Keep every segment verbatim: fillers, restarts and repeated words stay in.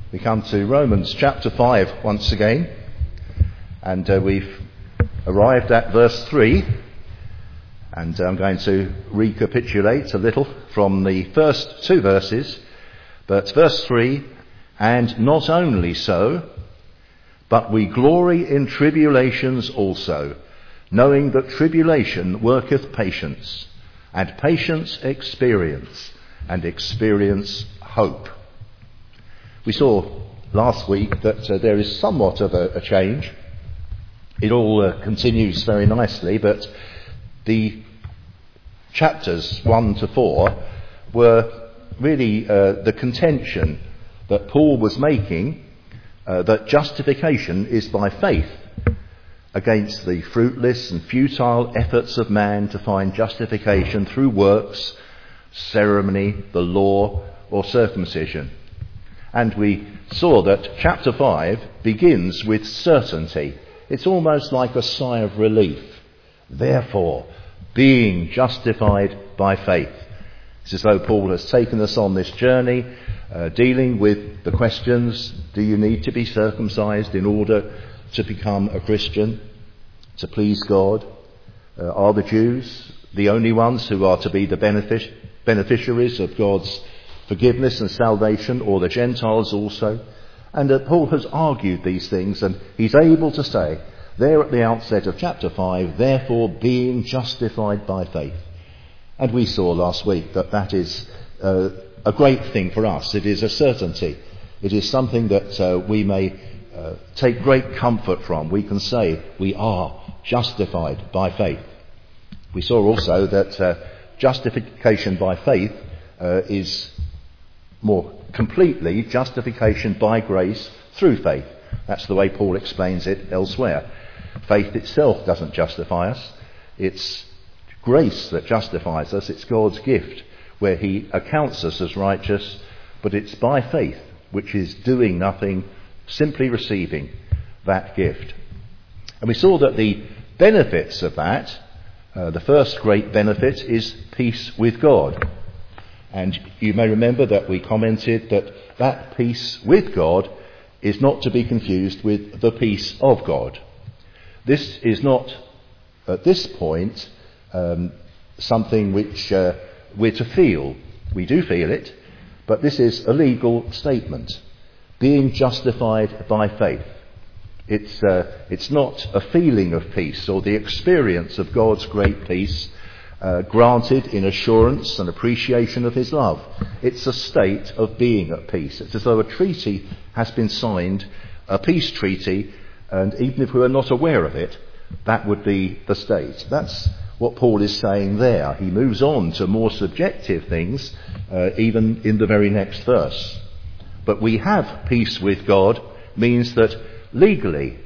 We come to Romans chapter five once again, and uh, we've arrived at verse three, and I'm going to recapitulate a little from the first two verses. But verse three, and not only so, but we glory in tribulations also, knowing that tribulation worketh patience, and patience experience, and experience hope. We saw last week that uh, there is somewhat of a, a change. It all uh, continues very nicely, but the chapters one to four were really uh, the contention that Paul was making, uh, that justification is by faith, against the fruitless and futile efforts of man to find justification through works, ceremony, the law, or circumcision. And we saw that chapter five begins with certainty. It's almost like a sigh of relief. Therefore, being justified by faith. It's as though Paul has taken us on this journey, uh, dealing with the questions: do you need to be circumcised in order to become a Christian, to please God? Uh, are the Jews the only ones who are to be the benefic- beneficiaries of God's forgiveness and salvation, or the Gentiles also? And uh, Paul has argued these things, and he's able to say there at the outset of chapter five, therefore being justified by faith. And we saw last week that that is uh, a great thing for us. It is a certainty. It is something that uh, we may uh, take great comfort from. We can say we are justified by faith. We saw also that uh, justification by faith uh, is more completely justification by grace through faith. That's the way Paul explains it elsewhere. Faith itself doesn't justify us. It's grace that justifies us. It's God's gift where he accounts us as righteous, but it's by faith, which is doing nothing, simply receiving that gift. And we saw that the benefits of that, uh, the first great benefit is peace with God. And you may remember that we commented that that peace with God is not to be confused with the peace of God. This is not, at this point, um, something which uh, we're to feel. We do feel it, but this is a legal statement. Being justified by faith. It's, uh, it's not a feeling of peace or the experience of God's great peace, Uh, granted in assurance and appreciation of his love. It's a state of being at peace. It's as though a treaty has been signed, a peace treaty, and even if we were not aware of it, that would be the state. That's what Paul is saying there. He moves on to more subjective things, uh, even in the very next verse. But we have peace with God means that legally,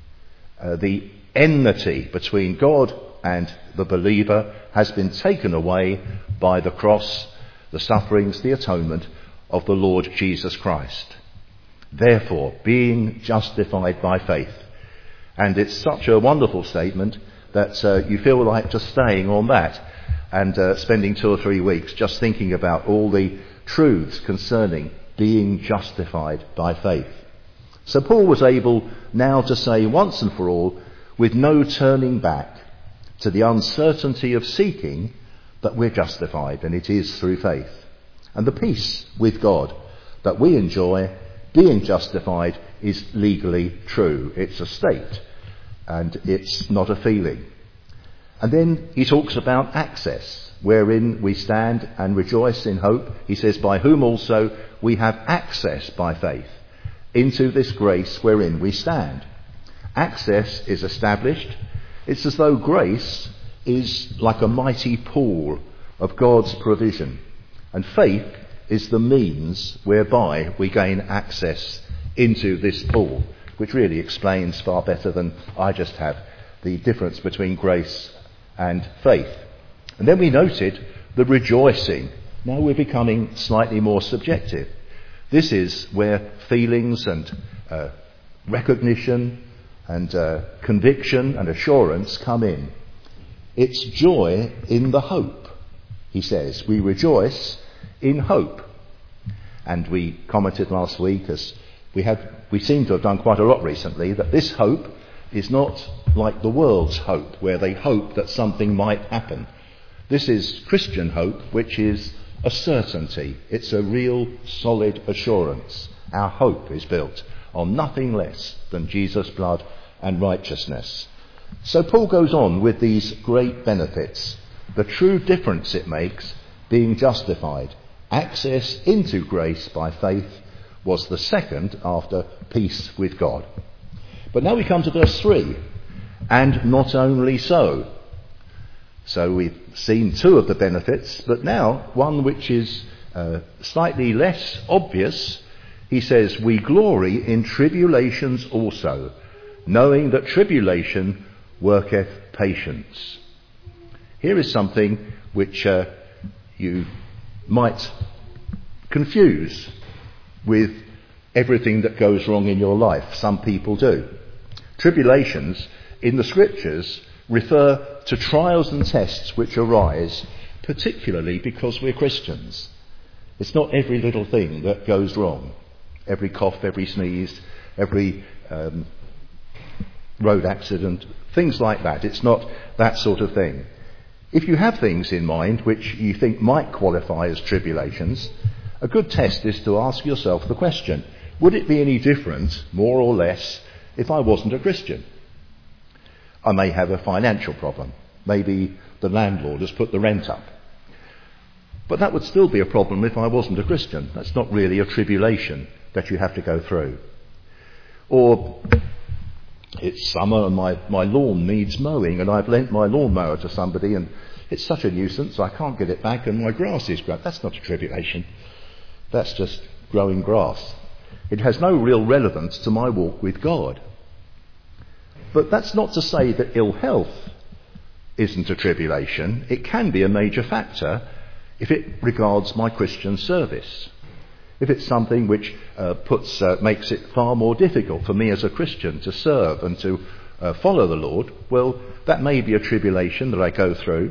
uh, the enmity between God and the believer has been taken away by the cross, the sufferings, the atonement of the Lord Jesus Christ. Therefore, being justified by faith. And it's such a wonderful statement that uh, you feel like just staying on that and uh, spending two or three weeks just thinking about all the truths concerning being justified by faith. So Paul was able now to say once and for all, with no turning back, to the uncertainty of seeking, that we're justified, and it is through faith. And the peace with God that we enjoy, being justified, is legally true. It's a state, and it's not a feeling. And then he talks about access, wherein we stand and rejoice in hope. He says, by whom also we have access by faith into this grace wherein we stand. Access is established. It's as though grace is like a mighty pool of God's provision, and faith is the means whereby we gain access into this pool, which really explains far better than I just have the difference between grace and faith. And then we noted the rejoicing. Now we're becoming slightly more subjective. This is where feelings and uh, recognition and uh, conviction and assurance come in. It's joy in the hope, he says. We rejoice in hope. And we commented last week, as we have we seem to have done quite a lot recently, that this hope is not like the world's hope, where they hope that something might happen. This is Christian hope, which is a certainty. It's a real solid assurance. Our hope is built on nothing less than Jesus' blood and righteousness. So Paul goes on with these great benefits. The true difference it makes, being justified. Access into grace by faith was the second after peace with God. But now we come to verse three. And not only so. So we've seen two of the benefits, but now one which is uh, slightly less obvious. He says, we glory in tribulations also, knowing that tribulation worketh patience. Here is something which uh, you might confuse with everything that goes wrong in your life. Some people do. Tribulations in the scriptures refer to trials and tests which arise particularly because we're Christians. It's not every little thing that goes wrong. Every cough, every sneeze, every um, road accident, things like that. It's not that sort of thing. If you have things in mind which you think might qualify as tribulations, a good test is to ask yourself the question, would it be any different, more or less, if I wasn't a Christian? I may have a financial problem. Maybe the landlord has put the rent up. But that would still be a problem if I wasn't a Christian. That's not really a tribulation that you have to go through. Or it's summer and my, my lawn needs mowing and I've lent my lawnmower to somebody and it's such a nuisance I can't get it back and my grass is grown. That's not a tribulation. That's just growing grass. It has no real relevance to my walk with God. But that's not to say that ill health isn't a tribulation. It can be a major factor if it regards my Christian service. If it's something which uh, puts uh, makes it far more difficult for me as a Christian to serve and to uh, follow the Lord, well, that may be a tribulation that I go through.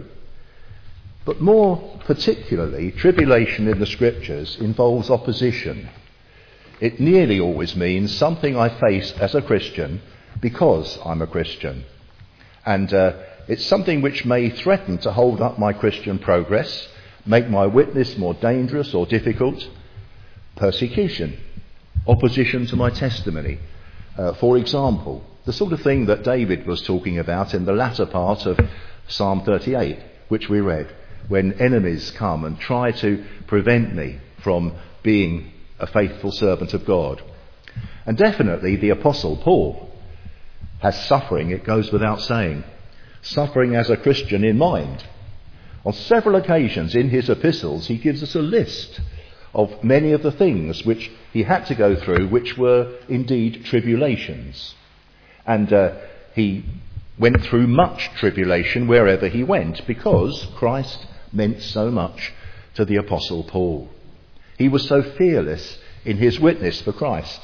But more particularly, tribulation in the scriptures involves opposition. It nearly always means something I face as a Christian because I'm a Christian. And uh, it's something which may threaten to hold up my Christian progress, make my witness more dangerous or difficult. Persecution, opposition to my testimony. Uh, for example, the sort of thing that David was talking about in the latter part of Psalm thirty-eight, which we read, when enemies come and try to prevent me from being a faithful servant of God. And definitely the Apostle Paul has suffering, it goes without saying, suffering as a Christian in mind. On several occasions in his epistles he gives us a list of many of the things which he had to go through, which were indeed tribulations. And uh, he went through much tribulation wherever he went, because Christ meant so much to the Apostle Paul. He was so fearless in his witness for Christ.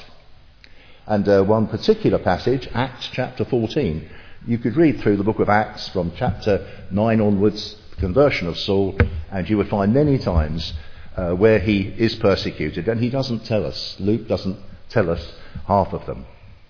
And uh, one particular passage, Acts chapter fourteen, you could read through the book of Acts from chapter nine onwards, the conversion of Saul, and you would find many times Uh, where he is persecuted, and he doesn't tell us. Luke doesn't tell us half of them.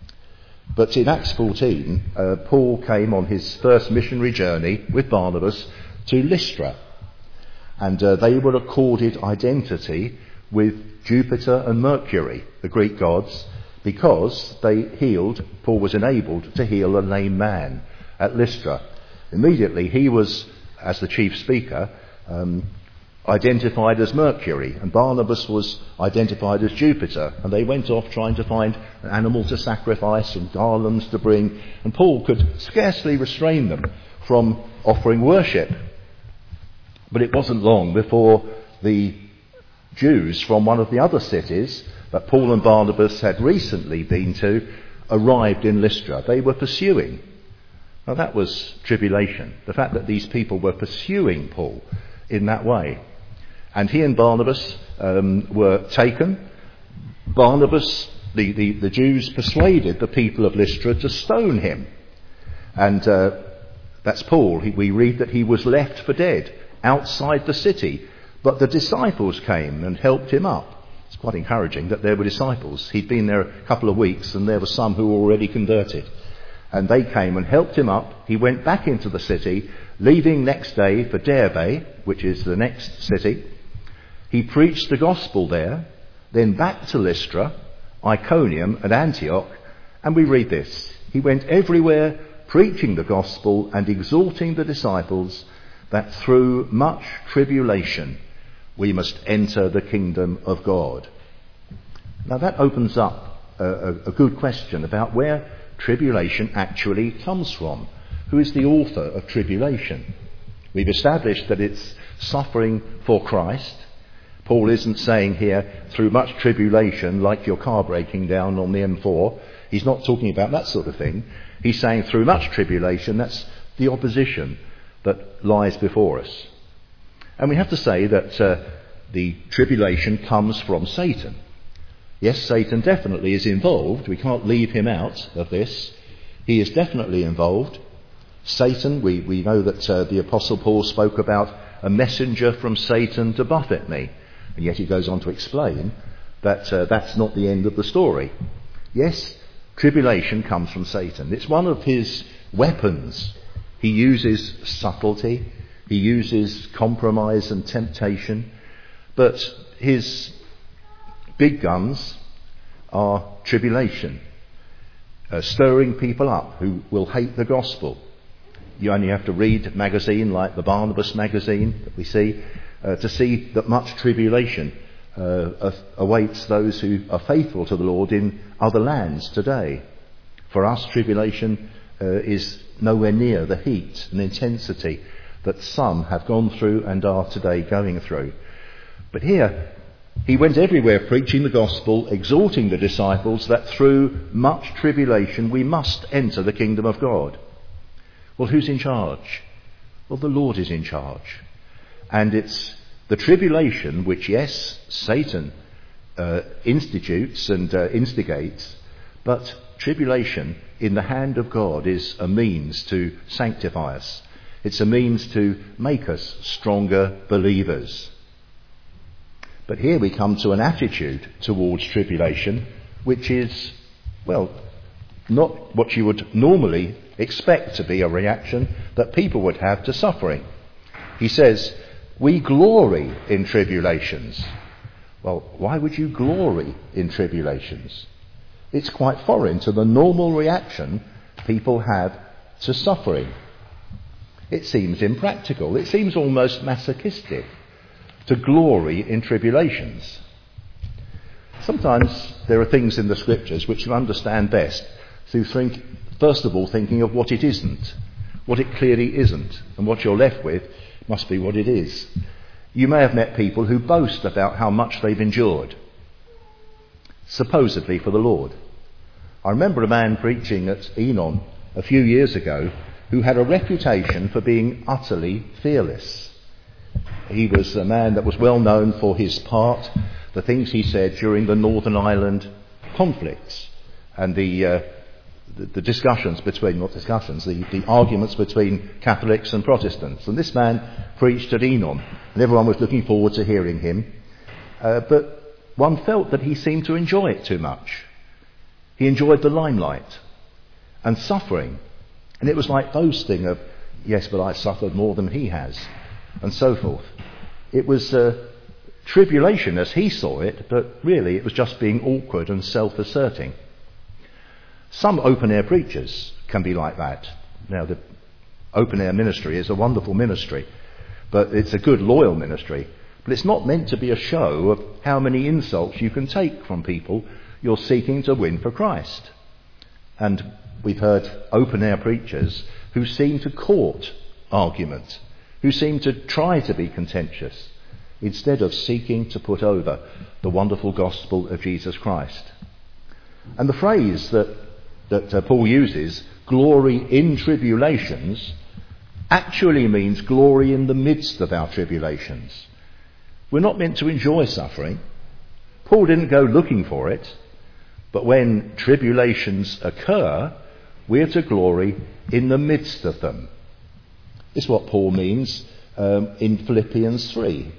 But in Acts fourteen, uh, Paul came on his first missionary journey with Barnabas to Lystra, and uh, they were accorded identity with Jupiter and Mercury, the Greek gods, because they healed, Paul was enabled to heal a lame man at Lystra. Immediately he was, as the chief speaker, um, identified as Mercury, and Barnabas was identified as Jupiter, and they went off trying to find an animal to sacrifice and garlands to bring, and Paul could scarcely restrain them from offering worship. But it wasn't long before the Jews from one of the other cities that Paul and Barnabas had recently been to arrived in Lystra. They were pursuing. Now that was tribulation, the fact that these people were pursuing Paul in that way. And he and Barnabas um, were taken. Barnabas, the, the, the Jews persuaded the people of Lystra to stone him. And uh, that's Paul. He, we read that he was left for dead outside the city. But the disciples came and helped him up, It's quite encouraging that there were disciples. He'd been there a couple of weeks and there were some who were already converted. And they came and helped him up. He went back into the city, leaving next day for Derbe, which is the next city. He preached the gospel there, then back to Lystra, Iconium and Antioch. And we read this. He went everywhere preaching the gospel and exhorting the disciples that through much tribulation we must enter the kingdom of God. Now that opens up a, a, a good question about where tribulation actually comes from. Who is the author of tribulation? We've established that it's suffering for Christ. Paul isn't saying here through much tribulation like your car breaking down on the M four. He's not talking about that sort of thing. He's saying through much tribulation, that's the opposition that lies before us. And we have to say that uh, the tribulation comes from Satan. Yes, Satan definitely is involved. We can't leave him out of this. He is definitely involved. Satan, we, we know that uh, the Apostle Paul spoke about a messenger from Satan to buffet me. And yet he goes on to explain that uh, that's not the end of the story. Yes, tribulation comes from Satan. It's one of his weapons. He uses subtlety. He uses compromise and temptation. But his big guns are tribulation, uh, stirring people up who will hate the gospel. You only have to read a magazine like the Barnabas magazine that we see uh, to see that much tribulation uh, awaits those who are faithful to the Lord in other lands today. For us, tribulation uh, is nowhere near the heat and intensity that some have gone through and are today going through. But here, he went everywhere preaching the gospel, exhorting the disciples that through much tribulation we must enter the kingdom of God. Well, who's in charge? Well, the Lord is in charge. And it's the tribulation which, yes, Satan uh, institutes and uh, instigates, but tribulation in the hand of God is a means to sanctify us. It's a means to make us stronger believers. But here we come to an attitude towards tribulation which is, well, not what you would normally expect to be a reaction that people would have to suffering. He says, we glory in tribulations. Well, why would you glory in tribulations? It's quite foreign to the normal reaction people have to suffering. It seems impractical. It seems almost masochistic to glory in tribulations. Sometimes there are things in the scriptures which you understand best through think, first of all thinking of what it isn't, what it clearly isn't, and what you're left with must be what it is. You may have met people who boast about how much they've endured, supposedly for the Lord. I remember a man preaching at Enon a few years ago who had a reputation for being utterly fearless. He was a man that was well known for his part, the things he said during the Northern Ireland conflicts and the uh, the, the discussions between, not discussions, the, the arguments between Catholics and Protestants. And this man preached at Enon, and everyone was looking forward to hearing him. Uh, but one felt that he seemed to enjoy it too much. He enjoyed the limelight and suffering. And it was like boasting of, yes, but I suffered more than he has, and so forth. It was uh, tribulation as he saw it, but really it was just being awkward and self-asserting. Some open-air preachers can be like that. Now, the open-air ministry is a wonderful ministry, but it's a good, loyal ministry. But it's not meant to be a show of how many insults you can take from people you're seeking to win for Christ. And we've heard open-air preachers who seem to court argument, who seem to try to be contentious, instead of seeking to put over the wonderful gospel of Jesus Christ. And the phrase that, that uh, Paul uses, glory in tribulations, actually means glory in the midst of our tribulations. We're not meant to enjoy suffering. Paul didn't go looking for it. But when tribulations occur, we're to glory in the midst of them. This is what Paul means um, in Philippians three.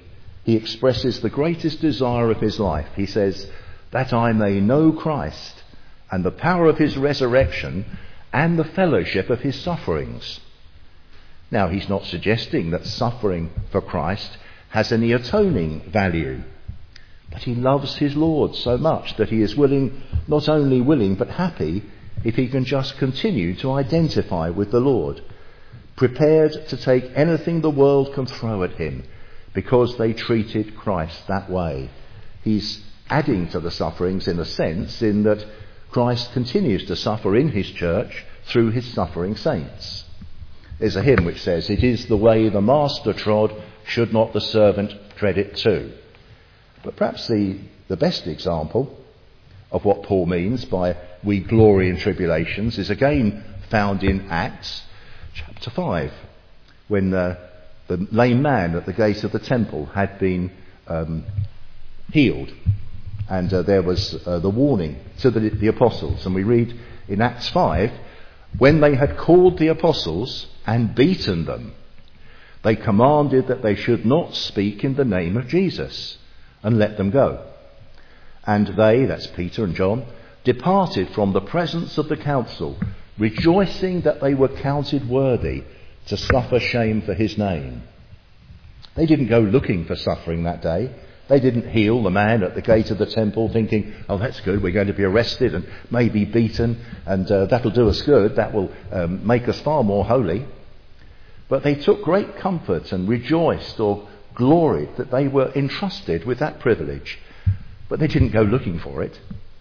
he expresses the greatest desire of his life. He says, that I may know Christ and the power of his resurrection and the fellowship of his sufferings. Now, he's not suggesting that suffering for Christ has any atoning value, but he loves his Lord so much that he is willing, not only willing, but happy if he can just continue to identify with the Lord, prepared to take anything the world can throw at him because they treated Christ that way. He's adding to the sufferings in a sense, in that Christ continues to suffer in his church through his suffering saints. There's a hymn which says, it is the way the master trod, should not the servant tread it too. But perhaps the, the best example of what Paul means by we glory in tribulations is again found in Acts chapter five, when uh, the lame man at the gate of the temple had been um, healed. And uh, there was uh, the warning to the, the apostles. And we read in Acts five, when they had called the apostles and beaten them, they commanded that they should not speak in the name of Jesus, and let them go. And they, that's Peter and John, departed from the presence of the council, rejoicing that they were counted worthy to suffer shame for his name. They didn't go looking for suffering that day. They didn't heal the man at the gate of the temple thinking, oh, that's good, we're going to be arrested and maybe beaten, and uh, that'll do us good, that will um, make us far more holy. But they took great comfort and rejoiced or gloried that they were entrusted with that privilege. But they didn't go looking for it.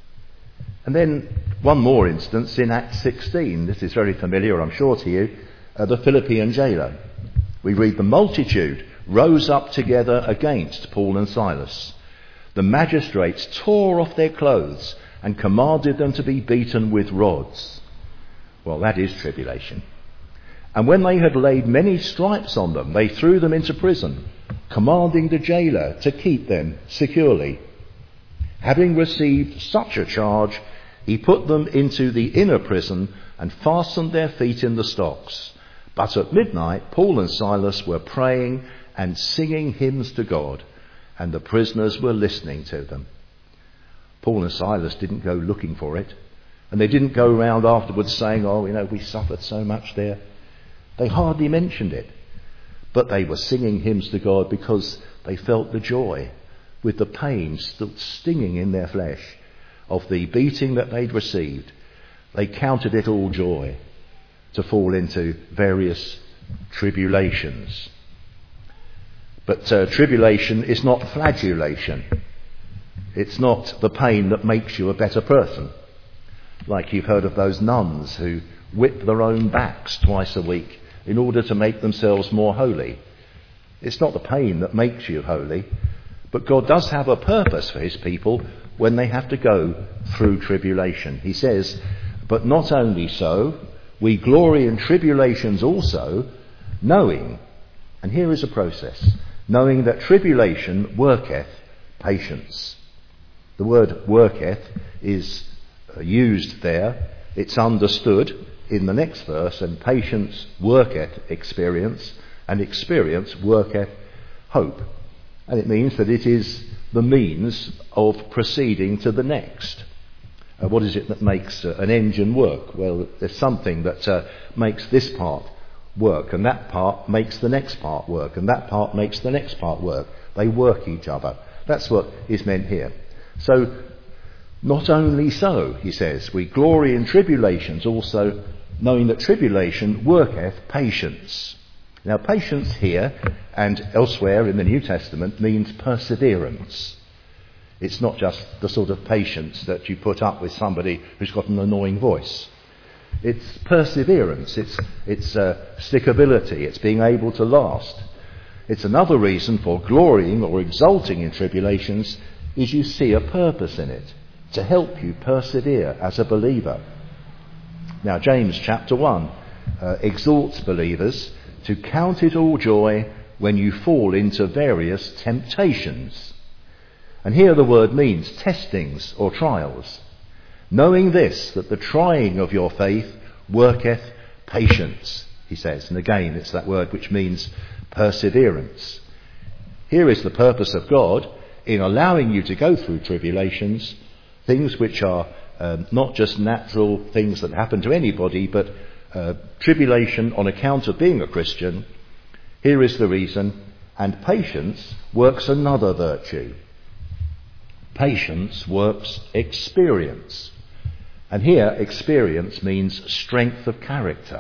And then one more instance in Acts sixteen. This is very familiar, I'm sure, to you. Uh, the Philippian jailer. We read, the multitude rose up together against Paul and Silas. The magistrates tore off their clothes and commanded them to be beaten with rods. Well, that is tribulation. And when they had laid many stripes on them, they threw them into prison, commanding the jailer to keep them securely. Having received such a charge, he put them into the inner prison and fastened their feet in the stocks. But at midnight, Paul and Silas were praying and singing hymns to God, and the prisoners were listening to them. Paul and Silas didn't go looking for it, and they didn't go around afterwards saying, oh, you know, we suffered so much there. They hardly mentioned it, but they were singing hymns to God because they felt the joy, with the pain still stinging in their flesh, of the beating that they'd received. They counted it all joy to fall into various tribulations. But uh, tribulation is not flagellation. It's not the pain that makes you a better person. Like you've heard of those nuns who whip their own backs twice a week in order to make themselves more holy. It's not the pain that makes you holy, but God does have a purpose for his people when they have to go through tribulation. He says, but not only so, we glory in tribulations also, knowing, and here is a process, knowing that tribulation worketh patience. The word worketh is used there. It's understood in the next verse, and patience worketh experience, and experience worketh hope. And it means that it is the means of proceeding to the next. Uh, what is it that makes uh, an engine work? Well, there's something that uh, makes this part work, and that part makes the next part work, and that part makes the next part work. They work each other. That's what is meant here. So, not only so, he says, we glory in tribulations also, knowing that tribulation worketh patience. Now, patience here and elsewhere in the New Testament means perseverance. It's not just the sort of patience that you put up with somebody who's got an annoying voice. It's perseverance, it's, it's uh, stickability, it's being able to last. It's another reason for glorying or exulting in tribulations is you see a purpose in it to help you persevere as a believer. Now, James chapter one uh, exhorts believers to count it all joy when you fall into various temptations. And here the word means testings or trials. Knowing this, that the trying of your faith worketh patience, he says. And again, it's that word which means perseverance. Here is the purpose of God in allowing you to go through tribulations, things which are um, not just natural things that happen to anybody, but uh, tribulation on account of being a Christian. Here is the reason. And patience works another virtue. Patience works experience. And here, experience means strength of character.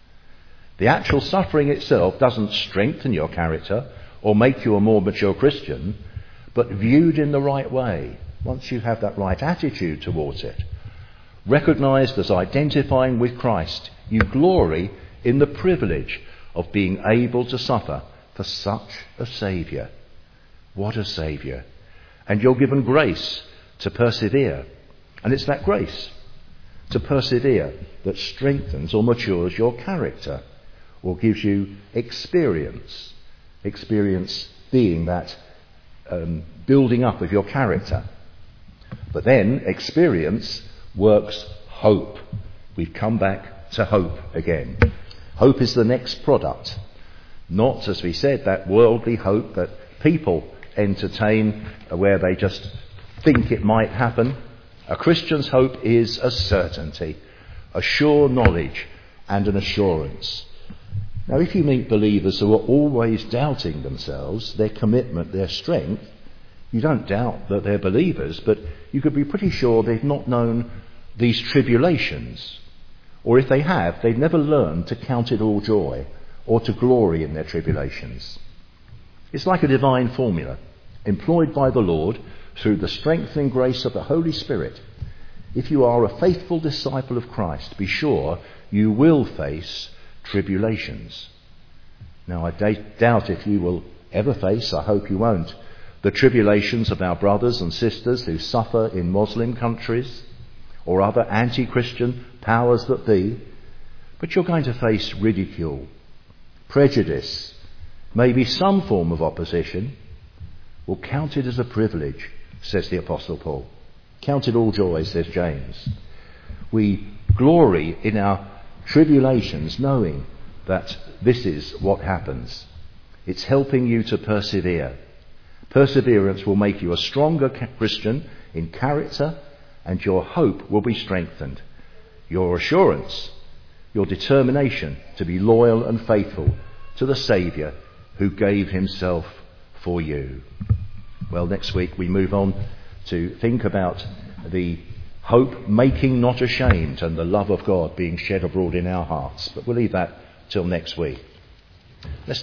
The actual suffering itself doesn't strengthen your character or make you a more mature Christian, but viewed in the right way, once you have that right attitude towards it, recognised as identifying with Christ, you glory in the privilege of being able to suffer for such a Saviour. What a Saviour. And you're given grace to persevere. And it's that grace to persevere that strengthens or matures your character, or gives you experience. Experience being that um, building up of your character. But then experience works hope. We've come back to hope again. Hope is the next product. Not, as we said, that worldly hope that people entertain where they just think it might happen. A Christian's hope is a certainty, a sure knowledge and an assurance. Now, if you meet believers who are always doubting themselves, their commitment, their strength, you don't doubt that they're believers, but you could be pretty sure they've not known these tribulations. Or if they have, they've never learned to count it all joy or to glory in their tribulations. It's like a divine formula employed by the Lord through the strengthening grace of the Holy Spirit. If you are a faithful disciple of Christ, be sure you will face tribulations. Now, I d- doubt if you will ever face, I hope you won't, the tribulations of our brothers and sisters who suffer in Muslim countries or other anti-Christian powers that be, but you're going to face ridicule, prejudice, maybe some form of opposition. Well, count it as a privilege, says the Apostle Paul. Count it all joy, says James. We glory in our tribulations, knowing that this is what happens. It's helping you to persevere. Perseverance will make you a stronger Christian in character, and your hope will be strengthened. Your assurance, your determination to be loyal and faithful to the Saviour who gave himself for you. Well, next week we move on to think about the hope making not ashamed and the love of God being shed abroad in our hearts. But we'll leave that till next week. Let's